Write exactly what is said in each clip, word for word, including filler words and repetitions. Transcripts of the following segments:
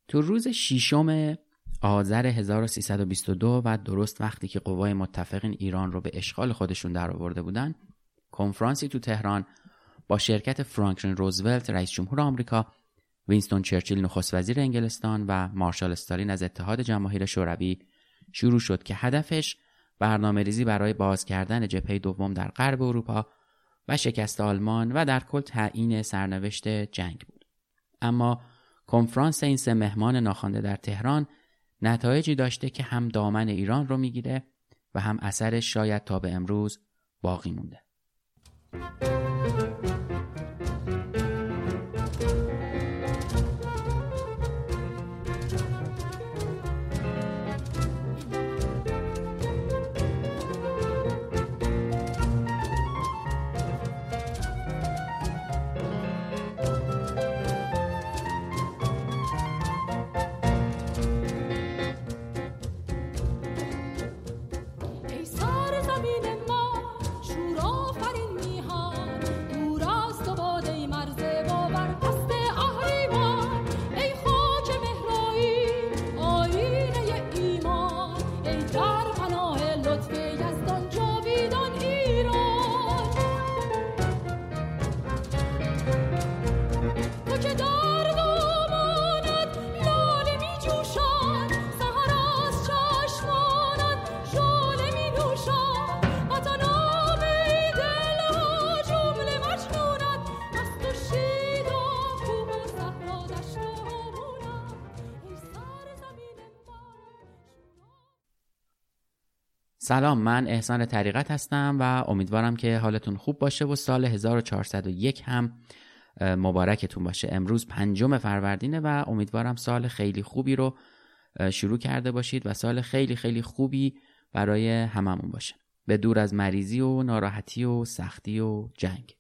تو روز ششم آذر هزار و سیصد و بیست و دو و درست وقتی که قوای متفقین ایران رو به اشغال خودشون در آورده بودن، کنفرانسی تو تهران با شرکت فرانکلین روزولت رئیس جمهور آمریکا، وینستون چرچیل نخست وزیر انگلستان و مارشال استالین از اتحاد جماهیر شوروی شروع شد که هدفش برنامه‌ریزی برای باز کردن جبهه دوم در غرب اروپا و شکست آلمان و در کل تعیین سرنوشت جنگ بود. اما کنفرانس این سه مهمان ناخوانده در تهران نتایجی داشته که هم دامن ایران رو میگیره و هم اثرش شاید تا به امروز باقی مونده. سلام، من احسان طریقت هستم و امیدوارم که حالتون خوب باشه و سال هزار و چهارصد و یک هم مبارکتون باشه. امروز پنجم فروردینه و امیدوارم سال خیلی خوبی رو شروع کرده باشید و سال خیلی خیلی خوبی برای هممون باشه، به دور از مریضی و ناراحتی و سختی و جنگ.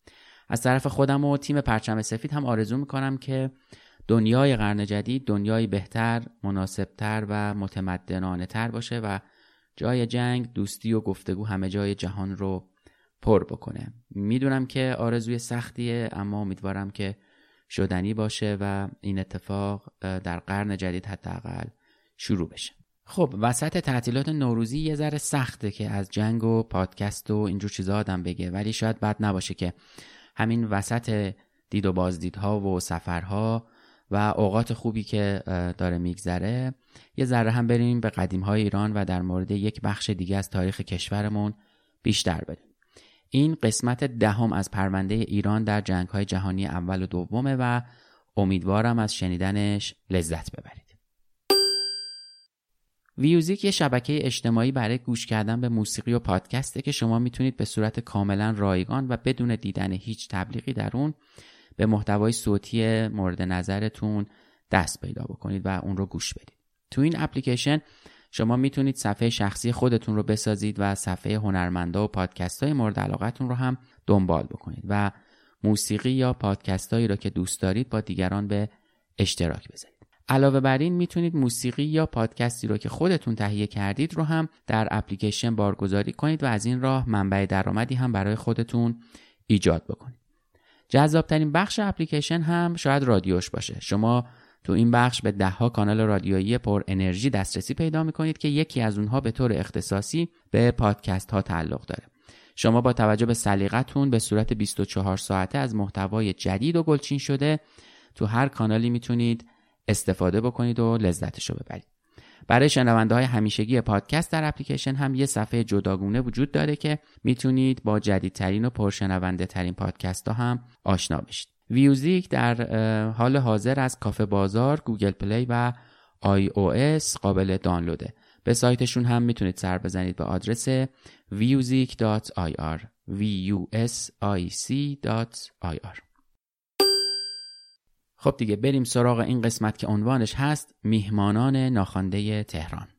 از طرف خودم و تیم پرچم سفید هم آرزو میکنم که دنیای قرن جدید دنیای بهتر، مناسبتر و متمدنانه تر باشه و جای جنگ، دوستی و گفتگو همه جای جهان رو پر بکنه. میدونم که آرزوی سختیه، اما امیدوارم که شدنی باشه و این اتفاق در قرن جدید حداقل شروع بشه. خب وسط تعطیلات نوروزی یه ذره سخته که از جنگ و پادکست و اینجور چیزا آدم بگه، ولی شاید بد نباشه که همین وسط دید و بازدیدها و سفرها و اوقات خوبی که داره میگذره یه ذره هم بریم به قدیم‌های ایران و در مورد یک بخش دیگه از تاریخ کشورمون بیشتر بدیم. این قسمت دهم از پرونده ایران در جنگ‌های جهانی اول و دومه و امیدوارم از شنیدنش لذت ببرید. ویوزیک یه شبکه اجتماعی برای گوش کردن به موسیقی و پادکسته که شما میتونید به صورت کاملا رایگان و بدون دیدن هیچ تبلیغی در اون به محتوای صوتی مورد نظرتون دست پیدا بکنید و اون رو گوش بدید. تو این اپلیکیشن شما میتونید صفحه شخصی خودتون رو بسازید و صفحه هنرمندا و پادکست‌های مورد علاقتون رو هم دنبال بکنید و موسیقی یا پادکست‌هایی رو که دوست دارید با دیگران به اشتراک بذارید. علاوه بر این میتونید موسیقی یا پادکستی رو که خودتون تهیه کردید رو هم در اپلیکیشن بارگذاری کنید و از این راه منبع درآمدی هم برای خودتون ایجاد بکنید. جذابترین بخش اپلیکیشن هم شاید رادیوش باشه. شما تو این بخش به ده ها کانال رادیویی پر انرژی دسترسی پیدا میکنید که یکی از اونها به طور اختصاصی به پادکست ها تعلق داره. شما با توجه به سلیقتون به صورت بیست و چهار ساعته از محتوای جدید و گلچین شده تو هر کانالی میتونید استفاده بکنید و لذتشو ببرید. برای شنونده های همیشگی پادکست در اپلیکیشن هم یه صفحه جداگونه وجود داره که میتونید با جدیدترین و پرشنونده ترین پادکست ها هم آشنا بشید. ویوزیک در حال حاضر از کافه بازار، گوگل پلی و آی او اس قابل دانلوده. به سایتشون هم میتونید سر بزنید به آدرس ویوزیک دات آی آر وی یو اس آی سی دات آی آر. خب دیگه بریم سراغ این قسمت که عنوانش هست میهمانان ناخوانده تهران.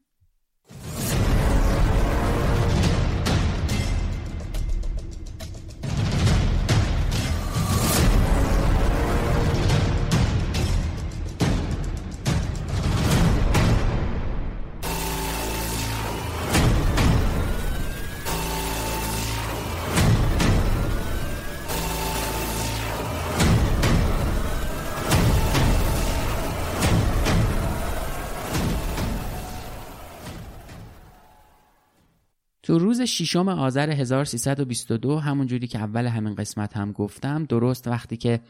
تو روز ششم آذر هزار و سیصد و بیست و دو، همون جوری که اول همین قسمت هم گفتم، درست وقتی که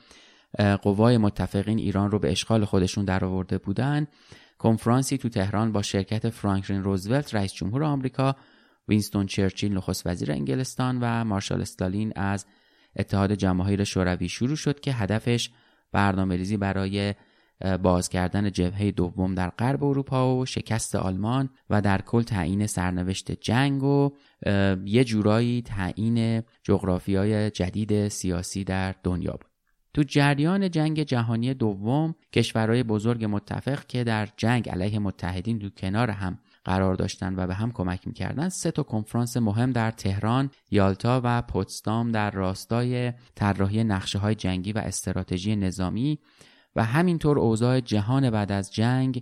قوای متفقین ایران رو به اشغال خودشون درآورده بودن، کنفرانسی تو تهران با شرکت فرانکلین روزولت رئیس جمهور آمریکا، وینستون چرچیل نخست وزیر انگلستان و مارشال استالین از اتحاد جماهیر شوروی شروع شد که هدفش برنامه‌ریزی برای باز کردن جبهه دوم در غرب اروپا و شکست آلمان و در کل تعیین سرنوشت جنگ و یه جورایی تعیین جغرافیای جدید سیاسی در دنیا بود. تو جریان جنگ جهانی دوم، کشورهای بزرگ متفق که در جنگ علیه متحدین تو کنار هم قرار داشتن و به هم کمک می‌کردن، سه تا کنفرانس مهم در تهران، یالتا و پوتسدام در راستای طراحی نقشه‌های جنگی و استراتژی نظامی و همینطور اوضاع جهان بعد از جنگ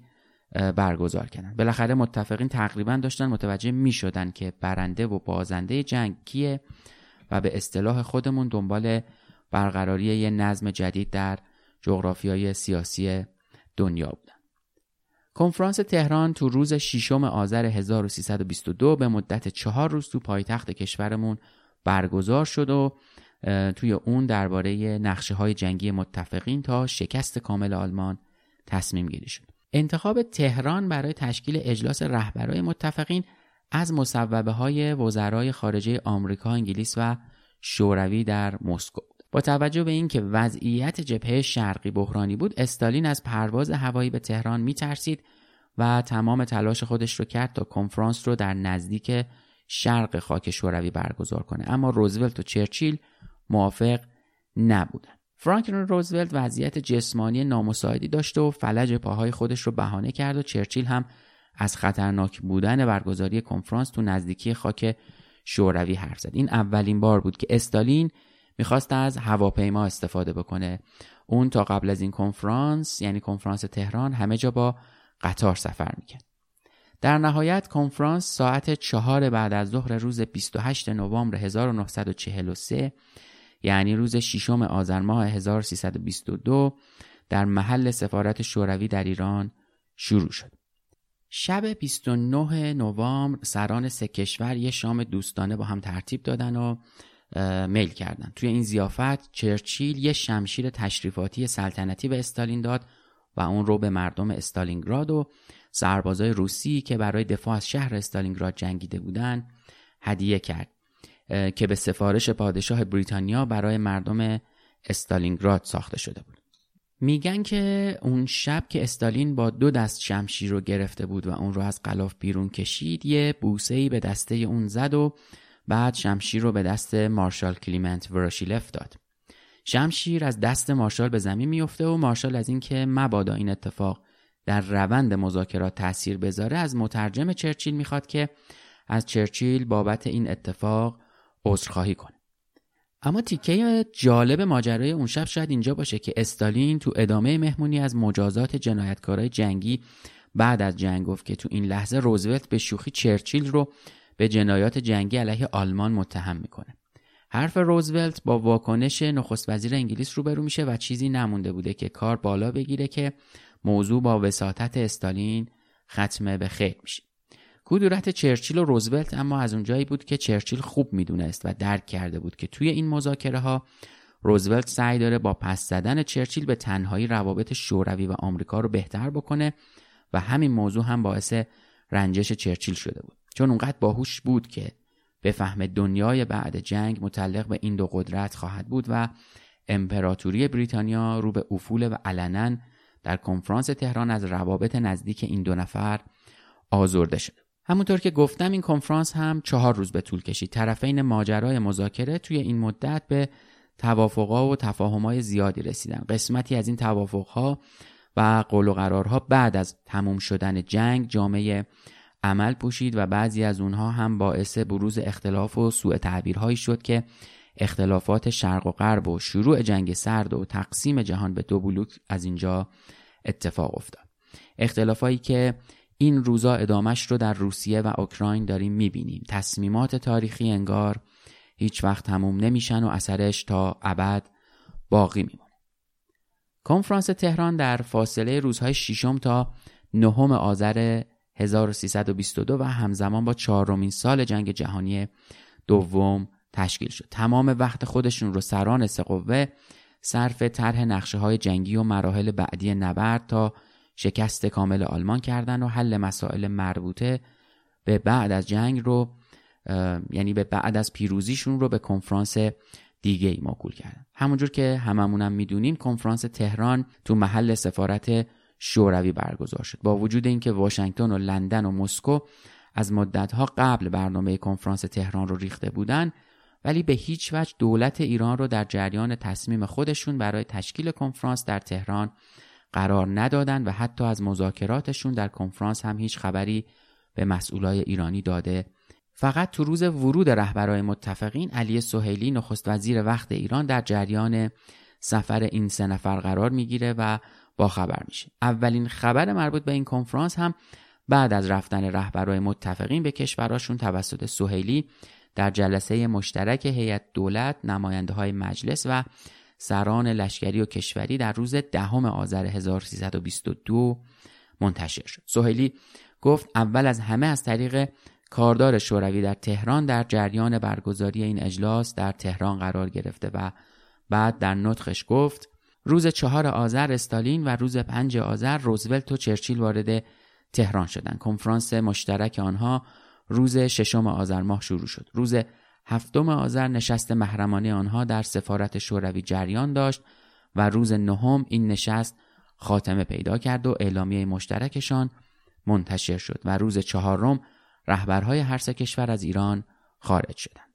برگزار کردن. بالاخره متفقین تقریبا داشتن متوجه می‌شدن که برنده و بازنده جنگ کیه و به اصطلاح خودمون دنبال برقراری یه نظم جدید در جغرافیای سیاسی دنیا بودن. کنفرانس تهران تو روز ششم آذر هزار و سیصد و بیست و دو به مدت چهار روز تو پایتخت کشورمون برگزار شد و توی اون درباره نقشه‌های جنگی متفقین تا شکست کامل آلمان تصمیم گیری شد. انتخاب تهران برای تشکیل اجلاس رهبرای متفقین از مصوبه‌های وزرای خارجه آمریکا، انگلیس و شوروی در مسکو. با توجه به اینکه وضعیت جبهه شرقی بحرانی بود، استالین از پرواز هوایی به تهران می‌ترسید و تمام تلاش خودش رو کرد تا کنفرانس رو در نزدیک شرق خاک شوروی برگزار کنه، اما روزولت و چرچیل موافق نبودن. فرانکلین روزولت وضعیت جسمانی نامساعدی داشت و فلج پاهای خودش رو بهانه کرد و چرچیل هم از خطرناک بودن برگزاری کنفرانس تو نزدیکی خاک شوروی حرف زد. این اولین بار بود که استالین میخواست از هواپیما استفاده بکنه. اون تا قبل از این کنفرانس، یعنی کنفرانس تهران، همه جا با قطار سفر میکرد. در نهایت کنفرانس ساعت چهار بعد از ظهر روز بیست و هشتم نوامبر هزار و نهصد و چهل و سه، یعنی روز ششم آذر ماه هزار و سیصد و بیست و دو، در محل سفارت شوروی در ایران شروع شد. شب بیست و نهم نوامبر سران سه کشور یه شام دوستانه با هم ترتیب دادن و میل کردن. توی این ضیافت چرچیل یه شمشیر تشریفاتی سلطنتی به استالین داد و اون رو به مردم استالینگراد و سربازای روسی که برای دفاع از شهر استالینگراد جنگیده بودن هدیه کرد که به سفارش پادشاه بریتانیا برای مردم استالینگراد ساخته شده بود. میگن که اون شب که استالین با دو دست شمشیر رو گرفته بود و اون رو از غلاف بیرون کشید، یه بوسه‌ای به دسته اون زد و بعد شمشیر رو به دست مارشال کلیمنت وراشیلف داد. شمشیر از دست مارشال به زمین میفته و مارشال از این که مبادا این اتفاق در روند مذاکرات تأثیر بذاره، از مترجم چرچیل میخواد که از چرچیل بابت این اتفاق عذرخواهی کنه. اما تیکه جالب ماجرای اون شب شاید اینجا باشه که استالین تو ادامه مهمونی از مجازات جنایتکارای جنگی بعد از جنگ گفت که تو این لحظه روزولت به شوخی چرچیل رو به جنایات جنگی علیه آلمان متهم میکنه. حرف روزولت با واکنش نخست وزیر انگلیس روبرو میشه و چیزی نمونده بوده که کار بالا بگیره که موضوع با وساطت استالین ختم به خیر میشه. کدورت چرچیل و روزولت اما از اونجایی بود که چرچیل خوب میدونست و درک کرده بود که توی این مذاکره ها روزولت سعی داره با پس زدن چرچیل به تنهایی روابط شوروی و آمریکا رو بهتر بکنه و همین موضوع هم باعث رنجش چرچیل شده بود، چون اونقدر باهوش بود که بفهمه دنیای بعد جنگ متعلق به این دو قدرت خواهد بود و امپراتوری بریتانیا رو به افول و علنا در کنفرانس تهران از روابط نزدیک این دو نفر آزرده شد. همونطور که گفتم این کنفرانس هم چهار روز به طول کشید. طرفین ماجرای مذاکره توی این مدت به توافق‌ها و تفاهم‌های زیادی رسیدن. قسمتی از این توافق‌ها و قول و قرارها بعد از تموم شدن جنگ جامعه عمل پوشید و بعضی از اونها هم باعث بروز اختلاف و سوء تعبیرهایی شد که اختلافات شرق و غرب و شروع جنگ سرد و تقسیم جهان به دو بلوک از اینجا اتفاق افتاد. اختلافایی که این روزا ادامش رو در روسیه و اوکراین داریم میبینیم. تصمیمات تاریخی انگار هیچ وقت تموم نمیشن و اثرش تا ابد باقی میمونه. کنفرانس تهران در فاصله روزهای ششم تا نهم آذر هزار و سیصد و بیست و دو و همزمان با چهارمین سال جنگ جهانی دوم تشکیل شد. تمام وقت خودشون رو سران سه قوه صرف طرح نقشه‌های جنگی و مراحل بعدی نبرد تا شکست کامل آلمان کردن و حل مسائل مربوطه به بعد از جنگ رو یعنی به بعد از پیروزیشون رو به کنفرانس دیگه ای موکول کردن. همونجور که هممونم میدونیم کنفرانس تهران تو محل سفارت شوروی برگزار شد. با وجود اینکه واشنگتن و لندن و مسکو از مدت‌ها قبل برنامه کنفرانس تهران رو ریخته بودن، ولی به هیچ وجه دولت ایران رو در جریان تصمیم خودشون برای تشکیل کنفرانس در تهران قرار ندادن و حتی از مذاکراتشون در کنفرانس هم هیچ خبری به مسئولای ایرانی داده. فقط تو روز ورود رهبران متفقین علی سهیلی نخست وزیر وقت ایران در جریان سفر این سه نفر قرار میگیره و با خبر میشه. اولین خبر مربوط به این کنفرانس هم بعد از رفتن رهبران متفقین به کشوراشون توسط سهیلی در جلسه مشترک هیئت دولت، نماینده‌های مجلس و سران لشکری و کشوری در روز دهم آذر هزار و سیصد و بیست و دو منتشر شد. سهیلی گفت اول از همه از طریق کاردار شوروی در تهران در جریان برگزاری این اجلاس در تهران قرار گرفته و بعد در نطقش گفت روز چهار آذر استالین و روز پنج آذر روزولت و چرچیل وارد تهران شدند. کنفرانس مشترک آنها روز ششم آذر ماه شروع شد. روز هفتم آذر نشست محرمانه آنها در سفارت شوروی جریان داشت و روز نهم این نشست خاتمه پیدا کرد و اعلامیه مشترکشان منتشر شد و روز چهارم رهبرهای هر سه کشور از ایران خارج شدند.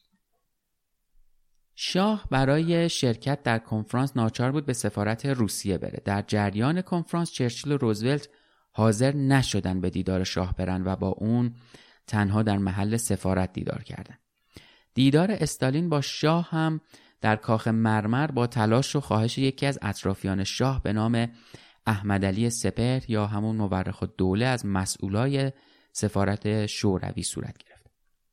شاه برای شرکت در کنفرانس ناچار بود به سفارت روسیه بره. در جریان کنفرانس چرچیل و روزولت حاضر نشدن به دیدار شاه برن و با اون تنها در محل سفارت دیدار کردند. دیدار استالین با شاه هم در کاخ مرمر با تلاش و خواهش یکی از اطرافیان شاه به نام احمدعلی سپهر یا همون مورخ الدوله از مسئولای سفارت شوروی صورت گرفت.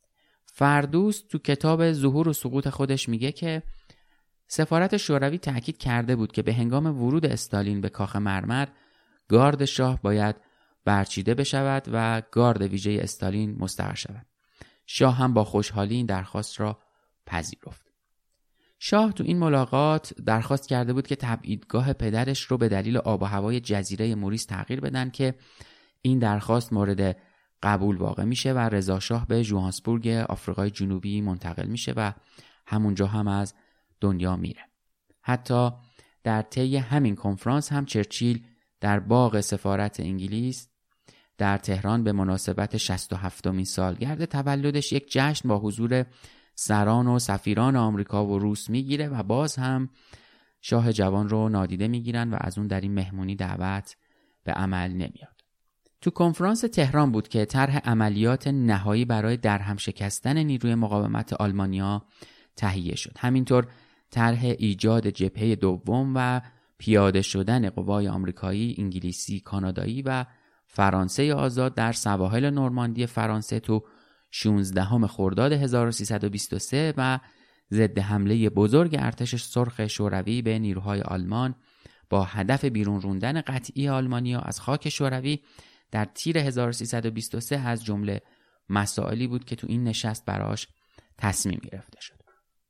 فردوس تو کتاب ظهور و سقوط خودش میگه که سفارت شوروی تأکید کرده بود که به هنگام ورود استالین به کاخ مرمر گارد شاه باید برچیده بشود و گارد ویژه استالین مستقر شود. شاه هم با خوشحالی این درخواست را پذیرفت. شاه تو این ملاقات درخواست کرده بود که تبعیدگاه پدرش رو به دلیل آب و هوای جزیره موریس تغییر بدن که این درخواست مورد قبول واقع میشه و رضا شاه به ژوهانسبورگ آفریقای جنوبی منتقل میشه و همونجا هم از دنیا میره. حتی در طی همین کنفرانس هم چرچیل در باغ سفارت انگلیس در تهران به مناسبت شصت و هفتمین سالگرد تولدش یک جشن با حضور سران و سفیران آمریکا و روس میگیره و باز هم شاه جوان رو نادیده میگیرن و از اون در این مهمونی دعوت به عمل نمیاد. تو کنفرانس تهران بود که طرح عملیات نهایی برای درهم شکستن نیروی مقاومت آلمانیا تهیه شد. همینطور طرح ایجاد جبهه دوم و پیاده شدن قوای آمریکایی، انگلیسی، کانادایی و فرانسه آزاد در سواحل نورماندی فرانسه تو شانزدهم خرداد هزار و سیصد و بیست و سه و ضد حمله بزرگ ارتش سرخ شوروی به نیروهای آلمان با هدف بیرون روندن قطعی آلمانیا از خاک شوروی در تیر هزار و سیصد و بیست و سه از جمله مسائلی بود که تو این نشست براش تصمیم گرفته شد.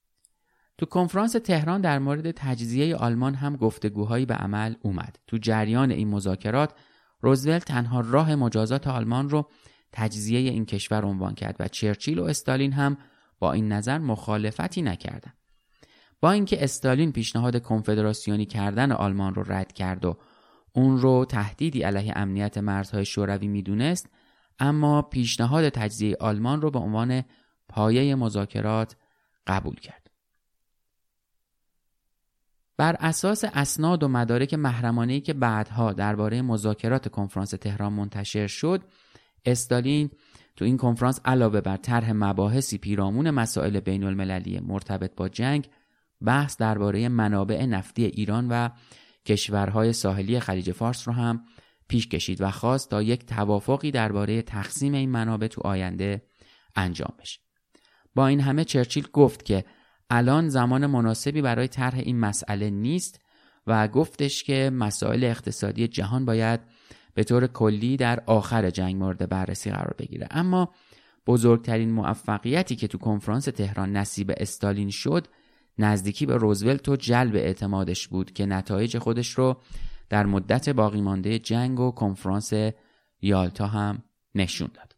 تو کنفرانس تهران در مورد تجزیه آلمان هم گفتگوهایی به عمل اومد. تو جریان این مذاکرات روزولت تنها راه مجازات آلمان رو تجزیه این کشور عنوان کرد و چرچیل و استالین هم با این نظر مخالفتی نکردند. با اینکه استالین پیشنهاد کنفدراسیونی کردن آلمان رو رد کرد و اون رو تهدیدی علیه امنیت مرزهای شوروی میدونست، اما پیشنهاد تجزیه آلمان رو به عنوان پایه مذاکرات قبول کرد. بر اساس اسناد و مدارک محرمانه‌ای که بعدها درباره مذاکرات کنفرانس تهران منتشر شد، استالین تو این کنفرانس علاوه بر طرح مباحثی پیرامون مسائل بین المللی مرتبط با جنگ، بحث درباره منابع نفتی ایران و کشورهای ساحلی خلیج فارس رو هم پیش کشید و خواست تا یک توافقی درباره تقسیم این منابع تو آینده انجام بشه. با این همه چرچیل گفت که الان زمان مناسبی برای طرح این مسئله نیست و گفتش که مسائل اقتصادی جهان باید به طور کلی در آخر جنگ مورد بررسی قرار بگیره. اما بزرگترین موفقیتی که تو کنفرانس تهران نصیب استالین شد نزدیکی به روزولت و جلب اعتمادش بود که نتایج خودش رو در مدت باقی مانده جنگ و کنفرانس یالتا هم نشون داد.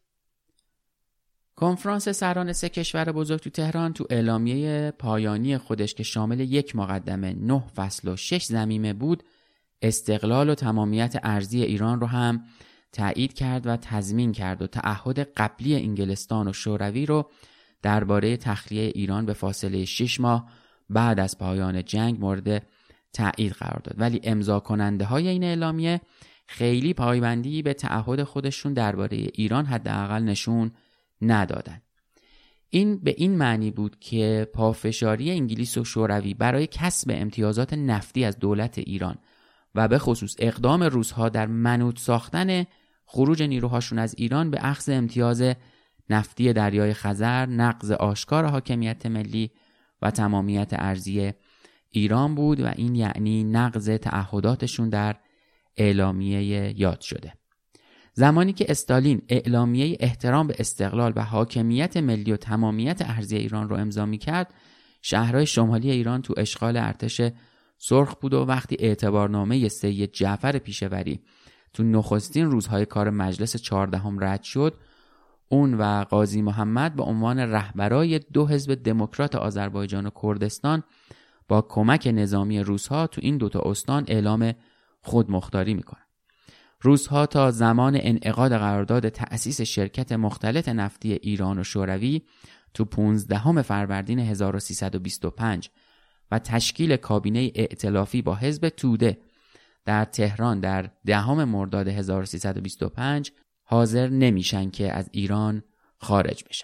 کنفرانس سران سه کشور بزرگ تو تهران تو اعلامیه پایانی خودش که شامل یک مقدمه، نه فصل و شش ضمیمه بود، استقلال و تمامیت ارضی ایران رو هم تایید کرد و تضمین کرد و تعهد قبلی انگلستان و شوروی رو درباره تخلیه ایران به فاصله شش ماه بعد از پایان جنگ مورد تایید قرار داد. ولی امضا کننده های این اعلامیه خیلی پایبندی به تعهد خودشون درباره ایران حداقل نشون ندادن. این به این معنی بود که پافشاری انگلیس و شوروی برای کسب امتیازات نفتی از دولت ایران و به خصوص اقدام روس‌ها در منوط ساختن خروج نیروهاشون از ایران به اخذ امتیاز نفتی دریای خزر، نقض آشکار حاکمیت ملی و تمامیت ارضی ایران بود و این یعنی نقض تعهداتشون در اعلامیه یاد شده. زمانی که استالین اعلامیه احترام به استقلال و حاکمیت ملی و تمامیت ارضی ایران رو امضا می‌کرد، شهرهای شمالی ایران تو اشغال ارتش سرخ بود و وقتی اعتبارنامه سید جعفر پیشوری تو نخستین روزهای کار مجلس چهاردهم رد شد، اون و قاضی محمد به عنوان رهبرای دو حزب دموکرات آذربایجان و کردستان با کمک نظامی روس‌ها تو این دوتا استان اعلام خودمختاری میکنن. روس‌ها تا زمان انعقاد قرارداد تأسیس شرکت مختلط نفتی ایران و شوروی تو پانزدهم فروردین هزار و سیصد و بیست و پنج و تشکیل کابینه ائتلافی با حزب توده در تهران در دهم مرداد هزار و سیصد و بیست و پنج حاضر نمیشن که از ایران خارج بشن.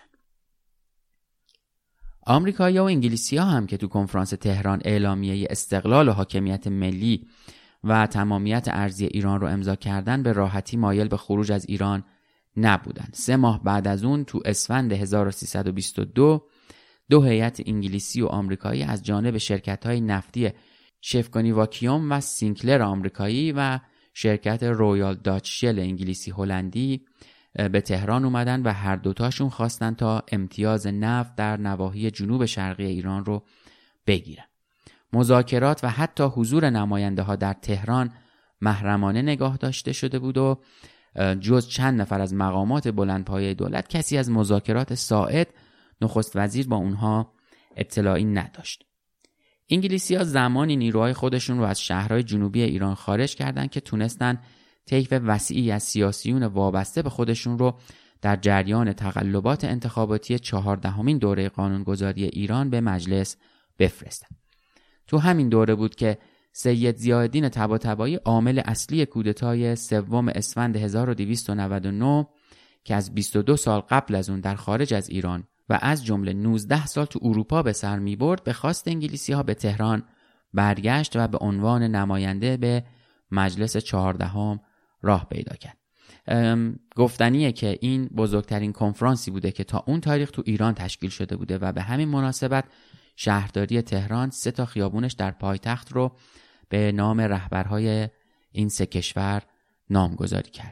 آمریکایی‌ها و انگلیسی‌ها هم که تو کنفرانس تهران اعلامیه استقلال و حاکمیت ملی و تمامیت ارضی ایران رو امضا کردن به راحتی مایل به خروج از ایران نبودن. سه ماه بعد از اون تو اسفند هزار و سیصد و بیست و دو دو هیئت انگلیسی و آمریکایی از جانب شرکت‌های نفتی شفکونی واکیوم و سینکلر آمریکایی و شرکت رویال داچ شل انگلیسی هلندی به تهران اومدن و هر دوتاشون خواستن تا امتیاز نفت در نواحی جنوب شرقی ایران رو بگیرن. مذاکرات و حتی حضور نماینده ها در تهران محرمانه نگاه داشته شده بود و جز چند نفر از مقامات بلندپایه دولت کسی از مذاکرات ساعد نخست وزیر با اونها اطلاعی نداشت. انگلیسی‌ها زمانی نیروهای خودشون رو از شهرهای جنوبی ایران خارج کردند که تونستن طیف وسیعی از سیاسیون وابسته به خودشون رو در جریان تقلبات انتخاباتی چهاردهمین دوره قانونگذاری ایران به مجلس بفرستن. تو همین دوره بود که سید ضیاءالدین طباطبایی عامل اصلی کودتای سوم اسفند هزار و دویست و نود و نه که از بیست و دو سال قبل از اون در خارج از ایران و از جمله نوزده سال تو اروپا به سر می برد، به خواست انگلیسی‌ها به تهران برگشت و به عنوان نماینده به مجلس چهاردهم راه پیدا کرد. گفتنیه که این بزرگترین کنفرانسی بوده که تا اون تاریخ تو ایران تشکیل شده بوده و به همین مناسبت شهرداری تهران سه تا خیابونش در پایتخت رو به نام رهبرهای این سه کشور نامگذاری کرد.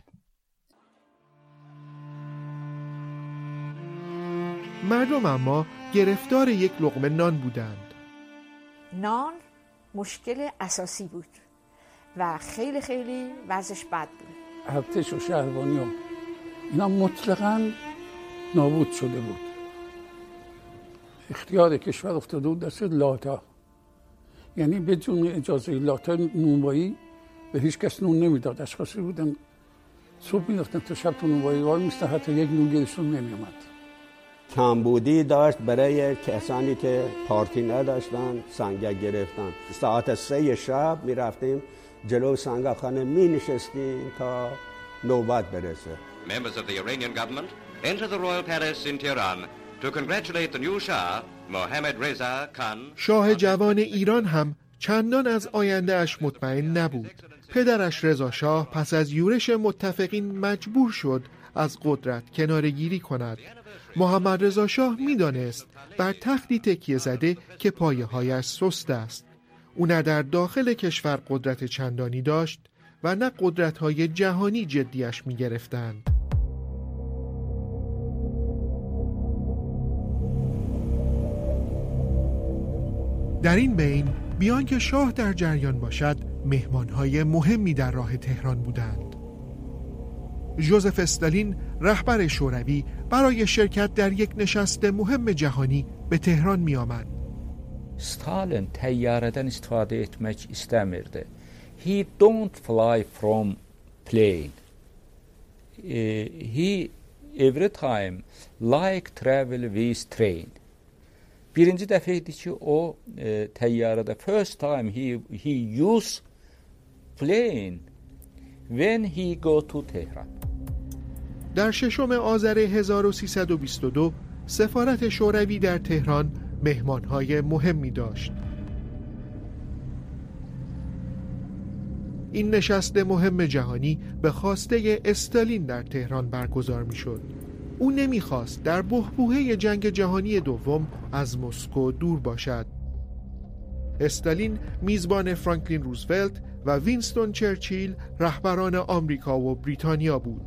مردم اما گرفتار یک لقمه نان بودند. نان مشکل اساسی بود و خیلی خیلی وضعش بد بود. ارتش و شهربانی هم اینا مطلقاً نابود شده بود. اختیار کشور افتاده بود دست لاتا، یعنی بدون اجازه لاتا نونوایی به هیچ کس نون نمیداد. اشخاصی بودن صبح میرفتن تا شب تو نونوایی وای میستن، حتی یک نون گیرشون نمیومد. کمبودی داشت برای کسانی که پارتی نداشتن، سنگک گرفتن. ساعت سه شب میرفتیم جلو سنگکخانه می نشستیم تا نوبت برسه. Members of the Iranian government enter the royal palace in Tehran to congratulate the new Shah, Mohammad Reza Khan. شاه جوان ایران هم چندان از آینده اش مطمئن نبود. پدرش رضا شاه پس از یورش متفقین مجبور شد از قدرت کناره‌گیری کند. محمد رضا شاه می‌دانست بر تختی تکیه زده که پایه‌هایش سست است. او نه در داخل کشور قدرت چندانی داشت و نه قدرت‌های جهانی جدیش می‌گرفتند. در این بین بیان که شاه در جریان باشد، مهمان‌های مهمی در راه تهران بودند. ژوزف استالین رهبر شوروی برای شرکت در یک نشست مهم جهانی به تهران می آمد. Stalin təyyarədən istifadə etmək istəmirdi. He don't fly from plane. Uh, he every time like travel with train. Birinci dəfə idi ki, o e, təyyarədə first time he he use plane when he go to Tehran. در ششم آذر هزار و سیصد و بیست و دو سفارت شوروی در تهران مهمان‌های مهمی داشت. این نشست مهم جهانی به خواسته استالین در تهران برگزار می‌شد. او نمی‌خواست در بحبوحه جنگ جهانی دوم از مسکو دور باشد. استالین میزبان فرانکلین روزولت و وینستون چرچیل رهبران آمریکا و بریتانیا بود.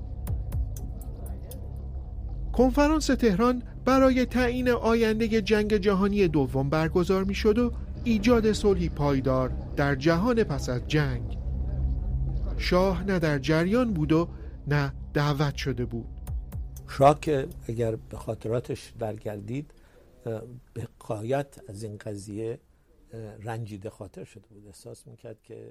کنفرانس تهران برای تعیین آینده جنگ جهانی دوم برگزار می‌شد و ایجاد صلحی پایدار در جهان پس از جنگ. شاه نه در جریان بود و نه دعوت شده بود. شاه که اگر به خاطراتش برگردید به غایت از این قضیه رنجیده خاطر شده بود، احساس میکرد که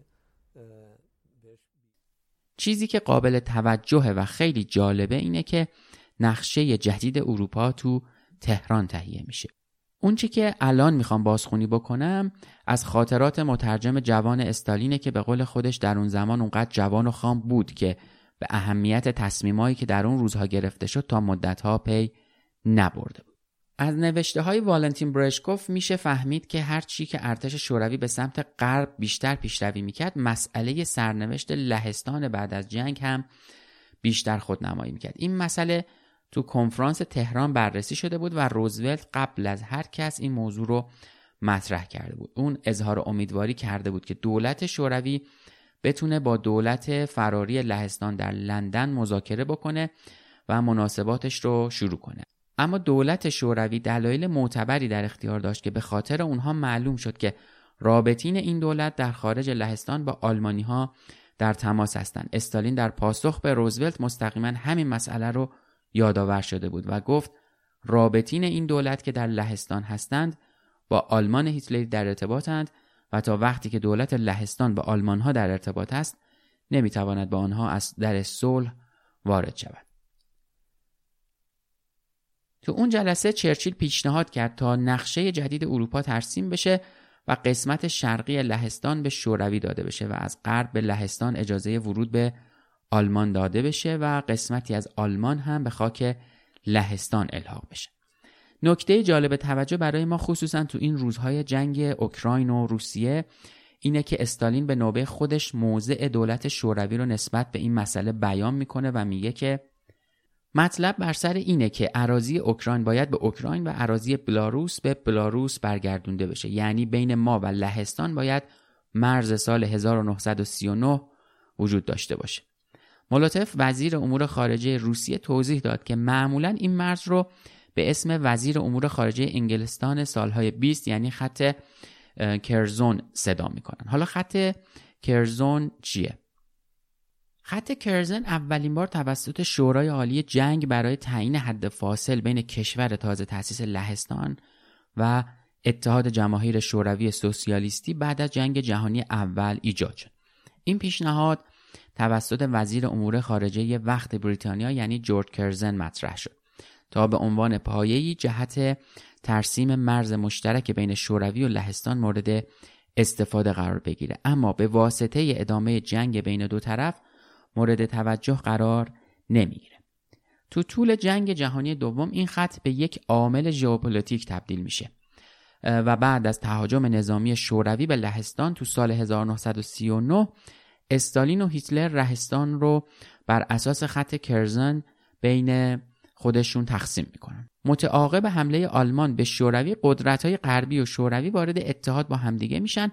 چیزی که قابل توجهه و خیلی جالبه اینه که نقشه جدید اروپا تو تهران تهیه میشه. اون چی که الان میخوام بازخونی بکنم از خاطرات مترجم جوان استالینه که به قول خودش در اون زمان اونقدر جوان و خام بود که به اهمیت تصمیمایی که در اون روزها گرفته شد تا مدتها پی نبرده بود. از نوشته های والنتین برشکوف میشه فهمید که هر چی که ارتش شوروی به سمت غرب بیشتر پیشروی میکرد، مسئله سرنوشت لهستان بعد از جنگ هم بیشتر خودنمایی میکرد. این مسئله تو کنفرانس تهران بررسی شده بود و روزولت قبل از هر کس این موضوع رو مطرح کرده بود. اون اظهار امیدواری کرده بود که دولت شوروی بتونه با دولت فراری لهستان در لندن مذاکره بکنه و مناسباتش رو شروع کنه. اما دولت شوروی دلایل معتبری در اختیار داشت که به خاطر اونها معلوم شد که رابطین این دولت در خارج لهستان با آلمانی‌ها در تماس هستند. استالین در پاسخ به روزولت مستقیما همین مسئله رو یادآور شده بود و گفت رابطین این دولت که در لهستان هستند با آلمان هیتلری در ارتباطند و تا وقتی که دولت لهستان با آلمان‌ها در ارتباط است نمیتواند با آنها از در صلح وارد شود. تو اون جلسه چرچیل پیشنهاد کرد تا نقشه جدید اروپا ترسیم بشه و قسمت شرقی لهستان به شوروی داده بشه و از غرب به لهستان اجازه ورود به آلمان داده بشه و قسمتی از آلمان هم به خاک لهستان الحاق بشه. نکته جالب توجه برای ما خصوصا تو این روزهای جنگ اوکراین و روسیه اینه که استالین به نوبه خودش موضع دولت شوروی رو نسبت به این مسئله بیان میکنه و میگه که مطلب بر سر اینه که اراضی اوکراین باید به اوکراین و اراضی بلاروس به بلاروس برگردونده بشه. یعنی بین ما و لهستان باید مرز سال هزار و نهصد و سی و نه وجود داشته باشه. مولوتوف وزیر امور خارجه روسیه توضیح داد که معمولاً این مرز رو به اسم وزیر امور خارجه انگلستان سالهای بیست یعنی خط کرزون صدا میکنن. حالا خط کرزون چیه؟ خط کرزن اولین بار توسط شورای عالی جنگ برای تعیین حد فاصل بین کشور تازه تأسیس لهستان و اتحاد جماهیر شوروی سوسیالیستی بعد از جنگ جهانی اول ایجاد شد. این پیشنهاد توسط وزیر امور خارجه وقت بریتانیا یعنی جورج کرزن مطرح شد تا به عنوان پایه‌ای جهت ترسیم مرز مشترک بین شوروی و لهستان مورد استفاده قرار بگیره، اما به واسطه ادامه جنگ بین دو طرف مورد توجه قرار نمیگیره. تو طول جنگ جهانی دوم این خط به یک عامل ژئوپلیتیک تبدیل میشه و بعد از تهاجم نظامی شوروی به لهستان تو سال هزار و نهصد و سی و نه استالین و هیتلر لهستان رو بر اساس خط کرزن بین خودشون تقسیم میکنن. متعاقب حمله آلمان به شوروی قدرت‌های غربی و شوروی وارد اتحاد با همدیگه میشن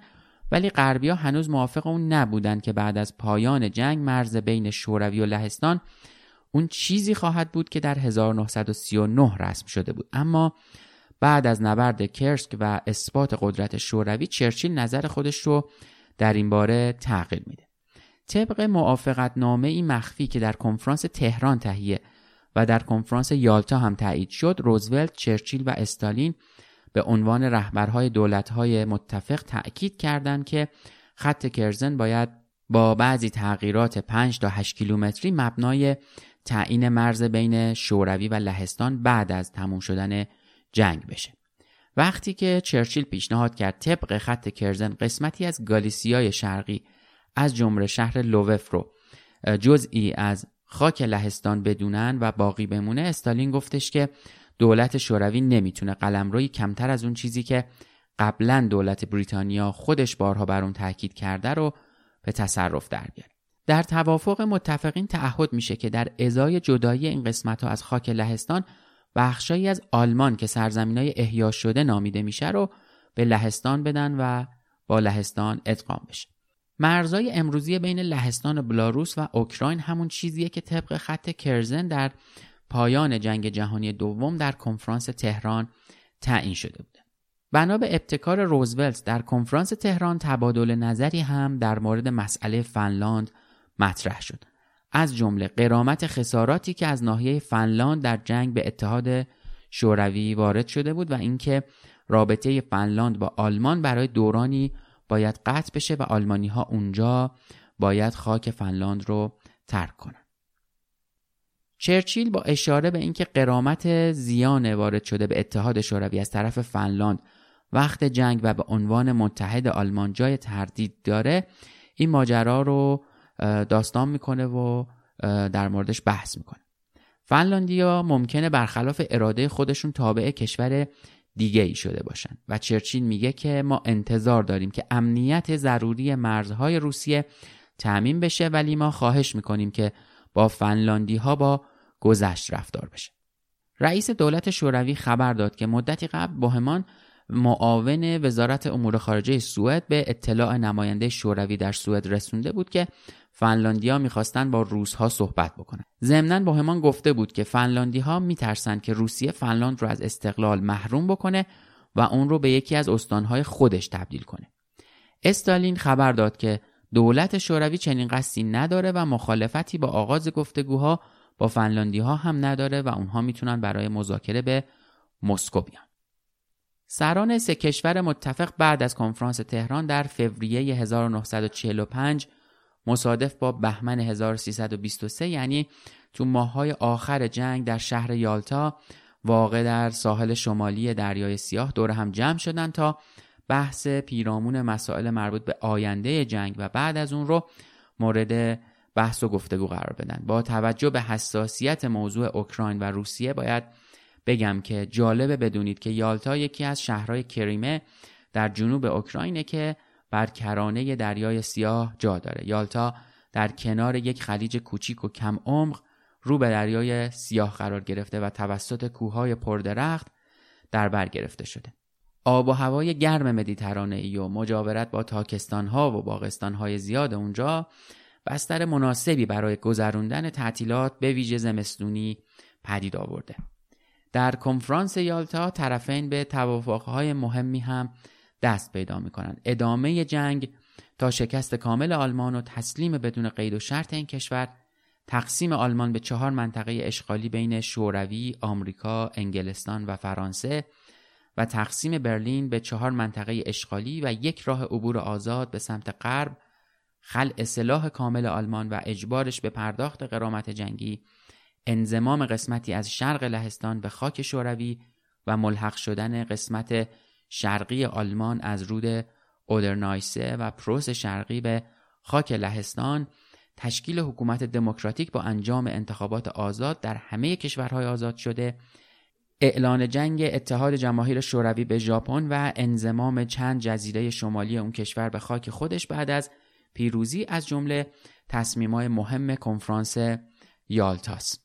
ولی غربی‌ها هنوز موافق اون نبودن که بعد از پایان جنگ مرز بین شوروی و لهستان اون چیزی خواهد بود که در هزار و نهصد و سی و نه رسم شده بود. اما بعد از نبرد کرسک و اثبات قدرت شوروی، چرچیل نظر خودش رو در این باره تغییر میده. طبق موافقتنامه‌ای مخفی که در کنفرانس تهران تهیه و در کنفرانس یالتا هم تایید شد، روزولت، چرچیل و استالین به عنوان رهبرهای دولت‌های متفق تأکید کردند که خط کرزن باید با بعضی تغییرات پنج تا هشت کیلومتری مبنای تعیین مرز بین شوروی و لهستان بعد از تموم شدن جنگ بشه. وقتی که چرچیل پیشنهاد کرد طبق خط کرزن قسمتی از گالیسیای شرقی از جمله شهر لووف رو جزئی از خاک لهستان بدونن و باقی بمونه، استالین گفتش که دولت شوروی نمیتونه قلمروی کمتر از اون چیزی که قبلا دولت بریتانیا خودش بارها بر اون تاکید کرده رو به تصرف در بیاره. در توافق متفقین تعهد میشه که در ازای جدایی این قسمت‌ها از خاک لهستان، بخشایی از آلمان که سرزمینای احیا شده نامیده میشه رو به لهستان بدن و با لهستان ادغام بشه. مرزهای امروزی بین لهستان و بلاروس و اوکراین همون چیزیه که طبق خط کرزن در پایان جنگ جهانی دوم در کنفرانس تهران تعیین شده بوده. بنا به ابتکار روزولت در کنفرانس تهران تبادل نظری هم در مورد مسئله فنلاند مطرح شد، از جمله غرامت خساراتی که از ناحیه فنلاند در جنگ به اتحاد شوروی وارد شده بود و اینکه رابطه فنلاند با آلمان برای دورانی باید قطع بشه و آلمانی ها اونجا باید خاک فنلاند رو ترک کنن. چرچیل با اشاره به اینکه غرامت زیان وارد شده به اتحاد شوروی از طرف فنلاند وقت جنگ و به عنوان متحد آلمان جای تردید داره، این ماجرا رو داستان میکنه و در موردش بحث میکنه. فنلاندیا ممکنه برخلاف اراده خودشون تابع کشور دیگه ای شده باشن و چرچیل میگه که ما انتظار داریم که امنیت ضروری مرزهای روسیه تامین بشه، ولی ما خواهش میکنیم که با فنلاندی ها با گذشت رفتار بشه. رئیس دولت شوروی خبر داد که مدتی قبل بوهمان، معاون وزارت امور خارجه سوئد، به اطلاع نماینده شوروی در سوئد رسونده بود که فنلاندی‌ها می‌خواستن با روس‌ها صحبت بکنن. ضمناً بوهمان گفته بود که فنلاندی‌ها می‌ترسن که روسیه فنلاند رو از استقلال محروم بکنه و اون رو به یکی از استان‌های خودش تبدیل کنه. استالین خبر داد که دولت شوروی چنین قصدی نداره و مخالفتی با آغاز گفتگوها با فنلاندی‌ها هم نداره و اونها میتونن برای مذاکره به مسکو بیان. سران سه کشور متفق بعد از کنفرانس تهران در فوریه هزار و نهصد و چهل و پنج مصادف با بهمن هزار و سیصد و بیست و سه، یعنی تو ماه‌های آخر جنگ، در شهر یالتا واقع در ساحل شمالی دریای سیاه دور هم جمع شدن تا بحث پیرامون مسائل مربوط به آینده جنگ و بعد از اون رو مورد بحث و گفتگو قرار بدن. با توجه به حساسیت موضوع اوکراین و روسیه باید بگم که جالبه بدونید که یالتا یکی از شهرهای کریمه در جنوب اوکراینه که بر کرانه دریای سیاه جا داره. یالتا در کنار یک خلیج کوچیک و کم عمق رو به دریای سیاه قرار گرفته و توسط کوههای پردرخت در بر گرفته شده. آب و هوای گرم مدیترانه‌ای و مجاورت با تاکستان‌ها و باغستان‌های زیاد اونجا بستر مناسبی برای گذراندن تعطیلات به ویژه زمستونی پدید آورده. در کنفرانس یالتا طرفین به توافق‌های مهمی هم دست پیدا می‌کنند. ادامه جنگ تا شکست کامل آلمان و تسلیم بدون قید و شرط این کشور، تقسیم آلمان به چهار منطقه اشغالی بین شوروی، آمریکا، انگلستان و فرانسه و تقسیم برلین به چهار منطقه اشغالی و یک راه عبور آزاد به سمت غرب، خلع سلاح کامل آلمان و اجبارش به پرداخت غرامت جنگی، انضمام قسمتی از شرق لهستان به خاک شوروی و ملحق شدن قسمت شرقی آلمان از رود اودرنایسه و پروس شرقی به خاک لهستان، تشکیل حکومت دموکراتیک با انجام انتخابات آزاد در همه کشورهای آزاد شده، اعلان جنگ اتحاد جماهیر شوروی به ژاپن و انضمام چند جزیره شمالی اون کشور به خاک خودش بعد از پیروزی از جمله تصمیمات مهم کنفرانس یالتاست.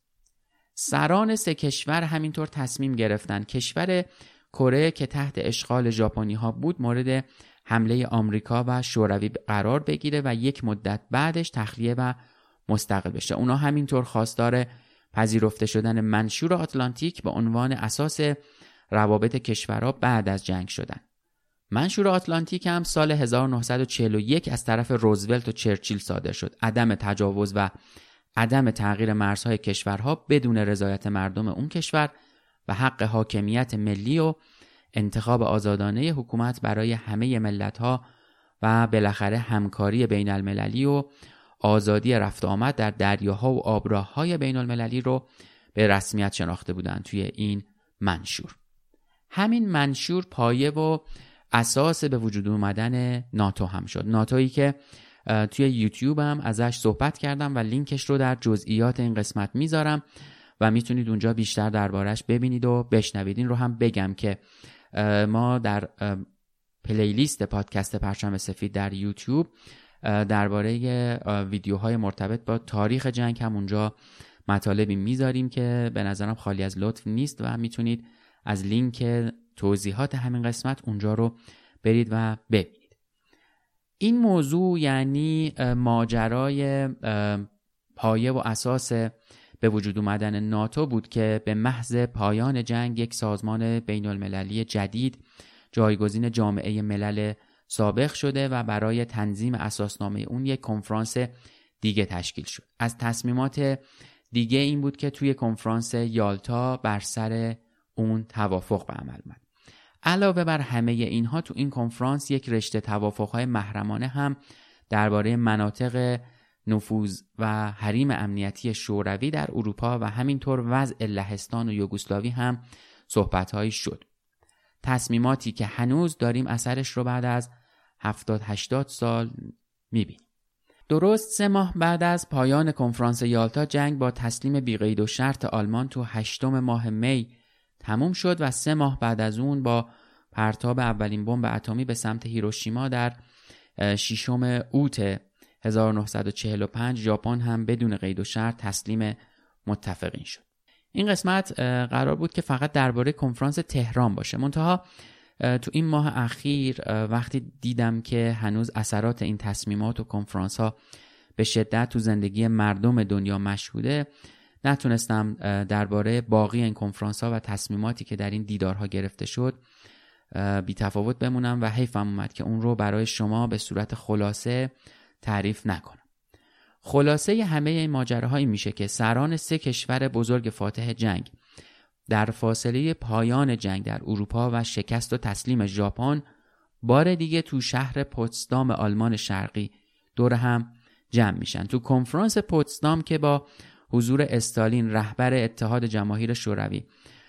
سران سه کشور همینطور تصمیم گرفتند کشور کره که تحت اشغال ژاپنی ها بود مورد حمله آمریکا و شوروی قرار بگیره و یک مدت بعدش تخلیه و مستقل بشه. اونا همینطور خواستار پذیرفته شدن منشور آتلانتیک به عنوان اساس روابط کشورها بعد از جنگ شدن. منشور آتلانتیک هم سال هزار و نهصد و چهل و یک از طرف روزولت و چرچیل صادر شد. عدم تجاوز و عدم تغییر مرزهای کشورها بدون رضایت مردم اون کشور و حق حاکمیت ملی و انتخاب آزادانه حکومت برای همه ملت‌ها و بالاخره همکاری بین المللی و آزادی رفت آمد در دریاها و آبراههای بین المللی رو به رسمیت شناخته بودند توی این منشور. همین منشور پایه و اساس به وجود اومدن ناتو هم شد. ناتویی که توی یوتیوب هم ازش صحبت کردم و لینکش رو در جزئیات این قسمت میذارم و میتونید اونجا بیشتر دربارش ببینید و بشنوید. این رو هم بگم که ما در پلیلیست پادکست پرچم سفید در یوتیوب درباره ویدیوهای مرتبط با تاریخ جنگ هم اونجا مطالبی میذاریم که به نظرم خالی از لطف نیست و میتونید از لینک توضیحات همین قسمت اونجا رو برید و ببینید. این موضوع یعنی ماجرای پایه و اساس به وجود اومدن ناتو بود که به محض پایان جنگ یک سازمان بین المللی جدید جایگزین جامعه ملل سابق شده و برای تنظیم اساسنامه اون یک کنفرانس دیگه تشکیل شد. از تصمیمات دیگه این بود که توی کنفرانس یالتا بر سر اون توافق به عمل اومد. علاوه بر همه اینها تو این کنفرانس یک رشته توافق‌های محرمانه هم درباره مناطق نفوذ و حریم امنیتی شوروی در اروپا و همینطور وضع لهستان و یوگسلاوی هم صحبت‌هایی شد. تصمیماتی که هنوز داریم اثرش رو بعد از هفتاد هشتاد سال می‌بینیم. درست سه ماه بعد از پایان کنفرانس یالتا جنگ با تسلیم بی‌قید و شرط آلمان تو هشتم ماه می تموم شد و سه ماه بعد از اون با پرتاب اولین بمب اتمی به سمت هیروشیما در ششم اوت هزار و نهصد و چهل و پنج ژاپن هم بدون قید و شرط تسلیم متفقین شد. این قسمت قرار بود که فقط درباره کنفرانس تهران باشه، منتها تو این ماه اخیر وقتی دیدم که هنوز اثرات این تصمیمات و کنفرانس ها به شدت تو زندگی مردم دنیا مشهوده، نتونستم درباره باقی این کنفرانس ها و تصمیماتی که در این دیدارها گرفته شد بی تفاوت بمونم و حیفم اومد که اون رو برای شما به صورت خلاصه تعریف نکنم. خلاصه همه این ماجراها این میشه که سران سه کشور بزرگ فاتح جنگ در فاصله پایان جنگ در اروپا و شکست و تسلیم ژاپن بار دیگه تو شهر پوتسدام آلمان شرقی دور هم جمع میشن. تو کنفرانس پوتسدام که با حضور استالین رهبر اتحاد جماهیر شوروی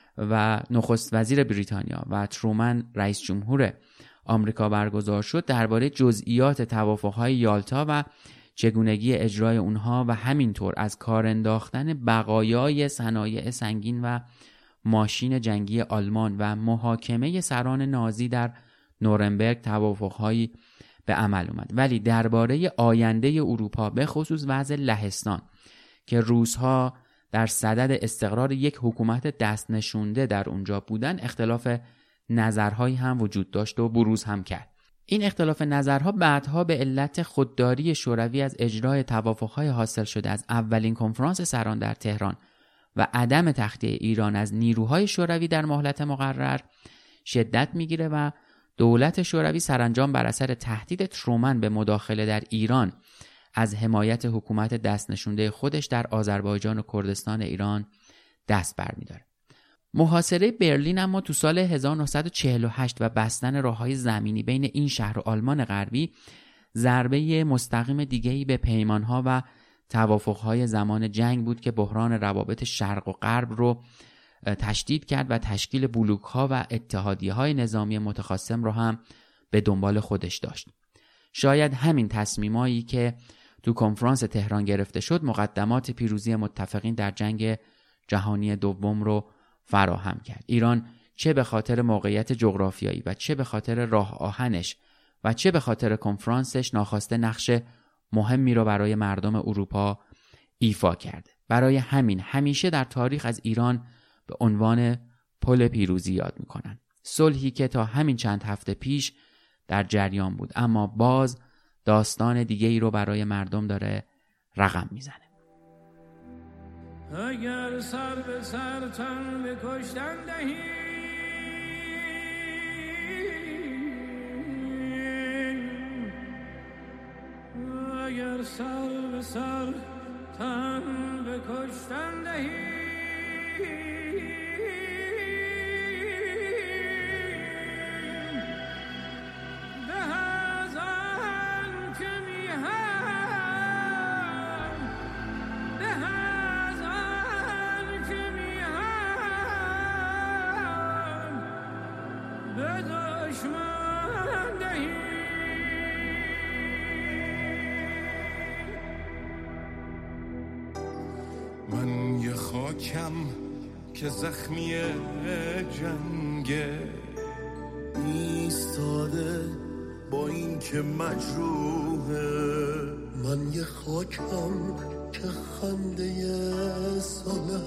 و نخست وزیر بریتانیا و ترومن رئیس جمهور آمریکا برگزار شد، درباره جزئیات توافق‌های یالتا و چگونگی اجرای اونها و همینطور از کار انداختن بقایای صنایع سنگین و ماشین جنگی آلمان و محاکمه سران نازی در نورنبرگ توافق‌هایی به عمل اومد. ولی درباره آینده اروپا به خصوص وضع لهستان که روس‌ها در صدد استقرار یک حکومت دست نشونده در اونجا بودن اختلاف نظرهایی هم وجود داشت و بروز هم کرد. این اختلاف نظرها بعدها به علت خودداری شوروی از اجرای توافق‌های حاصل شده از اولین کنفرانس سران در تهران و عدم تخلیه ایران از نیروهای شوروی در مهلت مقرر شدت میگیره و دولت شوروی سرانجام بر اثر تهدید ترومن به مداخله در ایران از حمایت حکومت دست نشونده خودش در آذربایجان و کردستان ایران دست برمی‌داره. محاصره برلین اما تو سال هزار و نهصد و چهل و هشت و بستن راه‌های زمینی بین این شهر و آلمان غربی ضربه مستقیم دیگه‌ای به پیمان‌ها و توافق‌های زمان جنگ بود که بحران روابط شرق و غرب رو تشدید کرد و تشکیل بلوک‌ها و اتحادیه‌های نظامی متخاصم رو هم به دنبال خودش داشت. شاید همین تصمیمایی که تو کنفرانس تهران گرفته شد مقدمات پیروزی متفقین در جنگ جهانی دوم رو فراهم کرد. ایران چه به خاطر موقعیت جغرافیایی و چه به خاطر راه آهنش و چه به خاطر کنفرانسش ناخواسته نقش مهمی رو برای مردم اروپا ایفا کرده. برای همین همیشه در تاریخ از ایران به عنوان پل پیروزی یاد میکنن. صلحی که تا همین چند هفته پیش در جریان بود، اما باز داستان دیگه ای رو برای مردم داره رقم میزنه. اگر سر به سر تن به کشتن دهی، اگر سر به سر تن به کشتن دهی، من یه خاکم که زخمی جنگه، ایستاده با این که مجروحه. من یه خاکم که خنده ساله،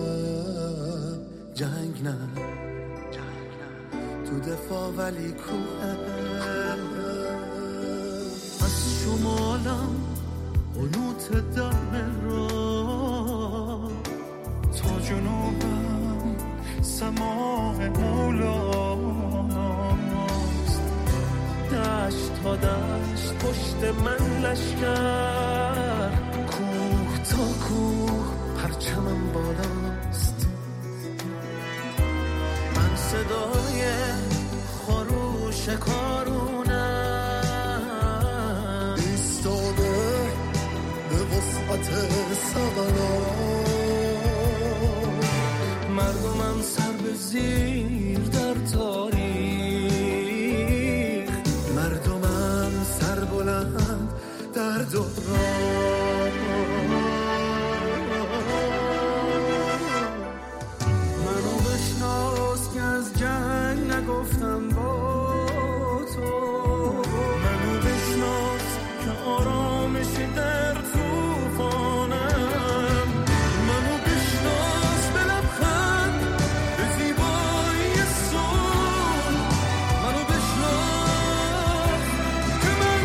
جنگ نه تو دفاع ولی کوه. از شمالم قنوت دم را تا جنوبم سماع مولاناست. دشت تا دشت پشت من لشکر، کوه تا کوه پرچمم بالاست. من صدای خروش کارونم، ایستاده به وسعت سبلا. مردمم سر به زیر در تاریخ، مردمم سر بلند در دوران. منو بشناس که از جنگ نگفتم با تو، منو بشناس که آرامشی در توفانم. منو بشناس به لبخند به زیبایی صلح، منو بشناس که من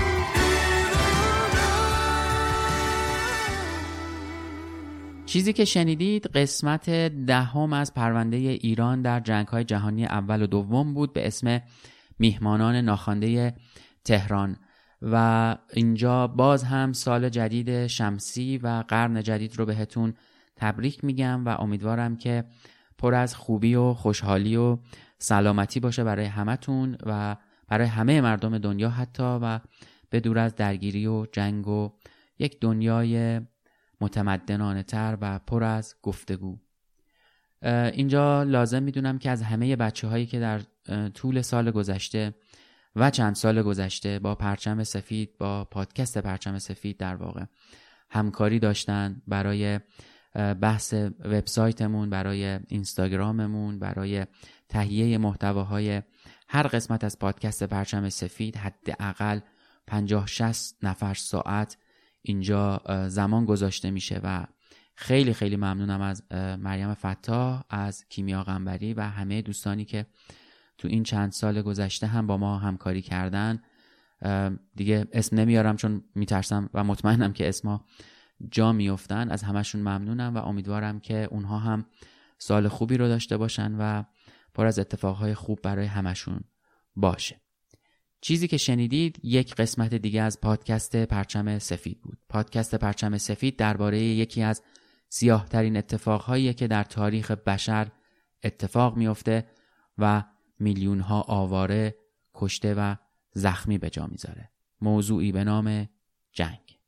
ایرانم. چیزی که شنیدید قسمت دهم از پرونده ایران در جنگ‌های جهانی اول و دوم بود به اسم میهمانان ناخوانده تهران. و اینجا باز هم سال جدید شمسی و قرن جدید رو بهتون تبریک میگم و امیدوارم که پر از خوبی و خوشحالی و سلامتی باشه برای همتون و برای همه مردم دنیا حتی، و به دور از درگیری و جنگ و یک دنیای متمدنانه تر و پر از گفتگو. اینجا لازم میدونم که از همه بچه هایی که در طول سال گذشته و چند سال گذشته با پرچم سفید، با پادکست پرچم سفید در واقع همکاری داشتن برای بحث وبسایتمون، برای اینستاگراممون، برای تهیه محتواهای هر قسمت از پادکست پرچم سفید، حداقل پنجاه شصت نفر ساعت اینجا زمان گذاشته میشه و خیلی خیلی ممنونم از مریم فتاح، از کیمیا قنبری و همه دوستانی که تو این چند سال گذشته هم با ما همکاری کردن. دیگه اسم نمیارم چون میترسم و مطمئنم که اسما جا میافتن. از همشون ممنونم و امیدوارم که اونها هم سال خوبی رو داشته باشن و پر از اتفاقهای خوب برای همشون باشه. چیزی که شنیدید یک قسمت دیگه از پادکست پرچم سفید بود. پادکست پرچم سفید درباره یکی از سیاه ترین اتفاقهایی که در تاریخ بشر اتفاق میفته و میلیون ها آواره کشته و زخمی به جا میذاره. موضوعی به نام جنگ.